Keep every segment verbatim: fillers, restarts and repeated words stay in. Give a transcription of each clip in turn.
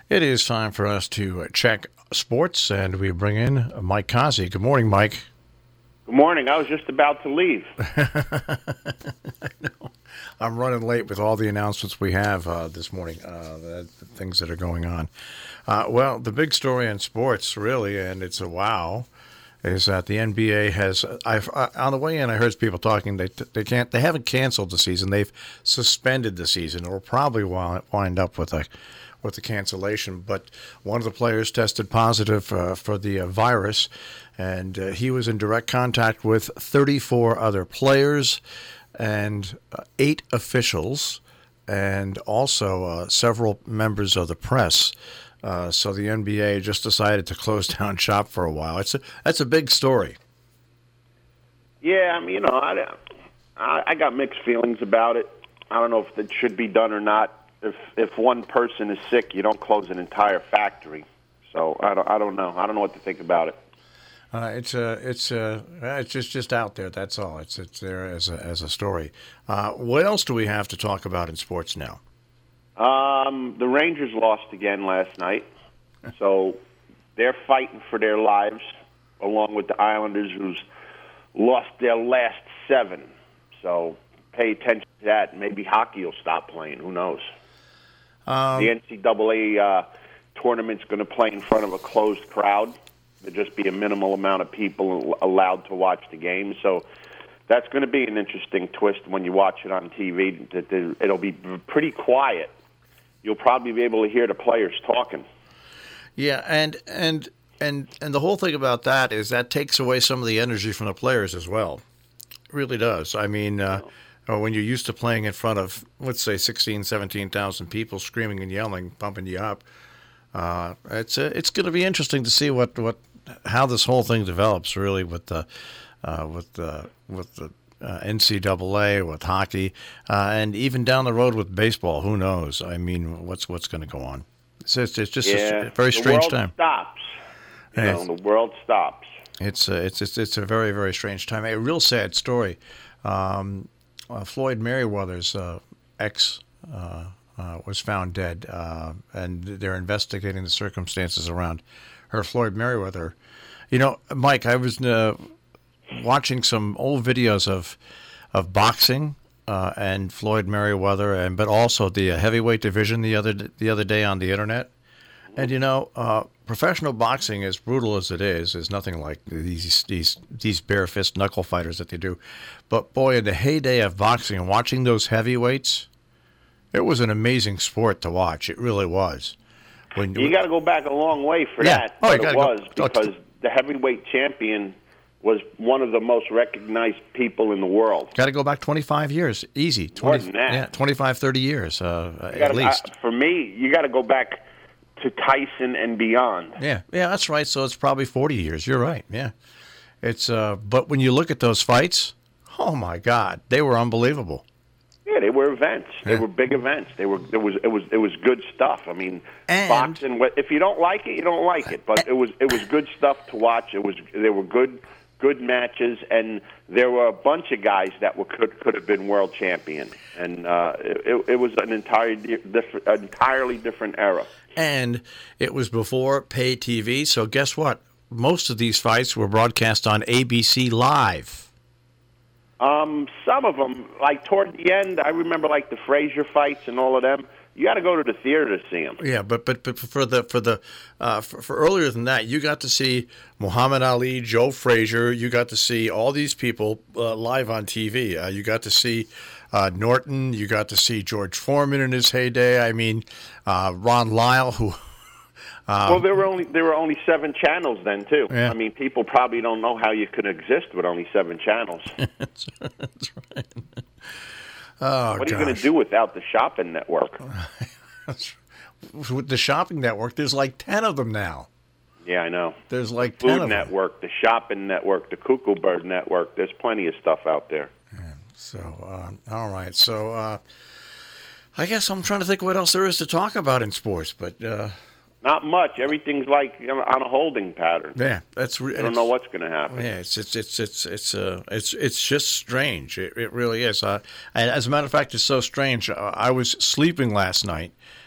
It is time for us to check sports, and we bring in Mike Kazi. Good morning, Mike. Good morning. I was just about to leave. I know. I'm running late with all the announcements we have uh, this morning, uh, the, the things that are going on. Uh, well, the big story in sports, really, and it's a wow, is that the N B A has. I've, I, on the way in, I heard people talking. They they can't. They haven't canceled the season. They've suspended the season. Or probably wind up with a with the cancellation. But one of the players tested positive uh, for the uh, virus, and uh, he was in direct contact with thirty-four other players and uh, eight officials, and also uh, several members of the press. Uh, so the N B A just decided to close down shop for a while. It's a, that's a big story. Yeah, I mean, you know, I, I, I got mixed feelings about it. I don't know if it should be done or not. If if one person is sick, you don't close an entire factory. So I don't I don't know. I don't know what to think about it. Uh, it's a it's a it's just just out there. That's all. It's it's there as a as a story. Uh, what else do we have to talk about in sports now? Um, the Rangers lost again last night, so they're fighting for their lives, along with the Islanders, who's lost their last seven. So pay attention to that. Maybe hockey will stop playing. Who knows? Um, the N C double A uh, tournament's going to play in front of a closed crowd. There'll just be a minimal amount of people allowed to watch the game. So that's going to be an interesting twist when you watch it on T V. That it'll be pretty quiet. You'll probably be able to hear the players talking. Yeah, and and and and the whole thing about that is that takes away some of the energy from the players as well. It really does. I mean, uh, when you're used to playing in front of, let's say, sixteen, seventeen thousand people screaming and yelling, pumping you up, uh, it's uh, it's going to be interesting to see what, what how this whole thing develops. Really, with the uh, with the with the Uh, N C double A, with hockey, uh, and even down the road with baseball. Who knows? I mean, what's what's going to go on? It's, it's, it's just yeah, a very strange the world time. Stops. You yeah, know, the world stops. It's, uh, it's it's it's a very very strange time. A real sad story. Um, uh, Floyd Mayweather's uh, ex uh, uh, was found dead, uh, and they're investigating the circumstances around her. Floyd Mayweather. You know, Mike, I was. Uh, watching some old videos of of boxing uh, and Floyd Mayweather, and but also the uh, heavyweight division the other the other day on the internet. And you know, uh, professional boxing, as brutal as it is, is nothing like these these these bare fist knuckle fighters that they do. But boy, in the heyday of boxing and watching those heavyweights, it was an amazing sport to watch. It really was. When you got to go back a long way for yeah. that. Oh, but it was go. because the heavyweight champion was one of the most recognized people in the world. Got to go back twenty-five years, easy. twenty, More than that. Yeah, twenty-five, thirty years uh, gotta, at least. Uh, for me, you got to go back to Tyson and beyond. Yeah, yeah, that's right. So it's probably forty years. You're right. Yeah, it's. Uh, but when you look at those fights, oh my God, they were unbelievable. Yeah, they were events. They yeah. were big events. They were. It was. It was. It was good stuff. I mean, and, boxing. If you don't like it, you don't like it. But it was. It was good stuff to watch. It was. They were good. Good matches, and there were a bunch of guys that were, could could have been world champion, and uh, it, it was an entirely different, entirely different era. And it was before pay T V, so guess what? Most of these fights were broadcast on A B C Live. Um, some of them, like toward the end, I remember like the Frazier fights and all of them. You got to go to the theater to see them. Yeah, but but but for the for the uh, for, for earlier than that, you got to see Muhammad Ali, Joe Frazier. You got to see all these people uh, live on T V. Uh, you got to see uh, Norton. You got to see George Foreman in his heyday. I mean, uh, Ron Lyle, who. Um, well, there were only there were only seven channels then too. Yeah. I mean, people probably don't know how you could exist with only seven channels. that's, that's right. Oh, what are you gosh. going to do without the shopping network? With the shopping network, there's like ten of them now. Yeah, I know. There's like the ten Food of Network, them. The Shopping Network, the Cuckoo Bird Network. There's plenty of stuff out there. Yeah, so, uh, all right. So, uh, I guess I'm trying to think what else there is to talk about in sports, but uh, not much. Everything's like you know, on a holding pattern. Yeah, that's. Re- I don't know what's going to happen. Yeah, it's it's it's it's it's uh, it's it's just strange. It, it really is. Uh, and as a matter of fact, it's so strange. Uh, I was sleeping last night,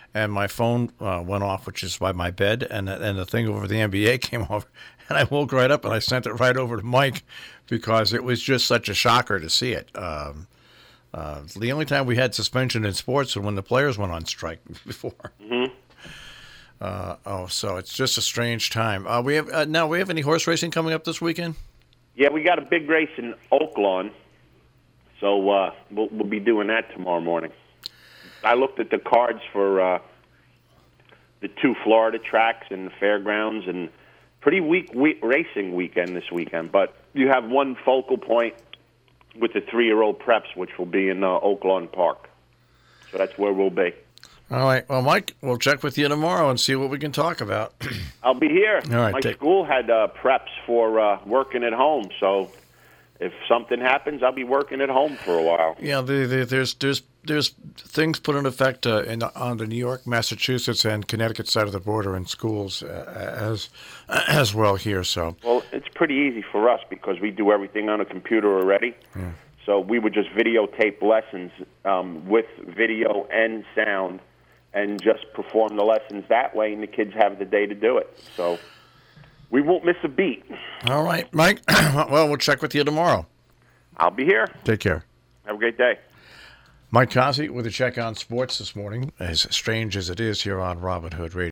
and my phone uh, went off, which is by my bed, and and the thing over the N B A came over, and I woke right up and I sent it right over to Mike because it was just such a shocker to see it. Um, uh, the only time we had suspension in sports was when the players went on strike before. Mm-hmm. Uh, oh, so it's just a strange time. Uh, we have uh, now. We have any horse racing coming up this weekend? Yeah, we got a big race in Oaklawn, so uh, we'll we'll be doing that tomorrow morning. I looked at the cards for uh, the two Florida tracks and the fairgrounds, and pretty weak, weak racing weekend this weekend. But you have one focal point with the three-year-old preps, which will be in uh, Oaklawn Park. So that's where we'll be. All right. Well, Mike, we'll check with you tomorrow and see what we can talk about. I'll be here. All right, My take... school had uh, preps for uh, working at home, so if something happens, I'll be working at home for a while. Yeah, the, the, there's there's there's things put in effect uh, in on the New York, Massachusetts, and Connecticut side of the border in schools uh, as as well here. So well, it's pretty easy for us because we do everything on a computer already. Yeah. So we would just videotape lessons um, with video and sound, and just perform the lessons that way, and the kids have the day to do it. So we won't miss a beat. All right, Mike. Well, we'll check with you tomorrow. I'll be here. Take care. Have a great day. Mike Cossie with a check on sports this morning, as strange as it is here on Robin Hood Radio.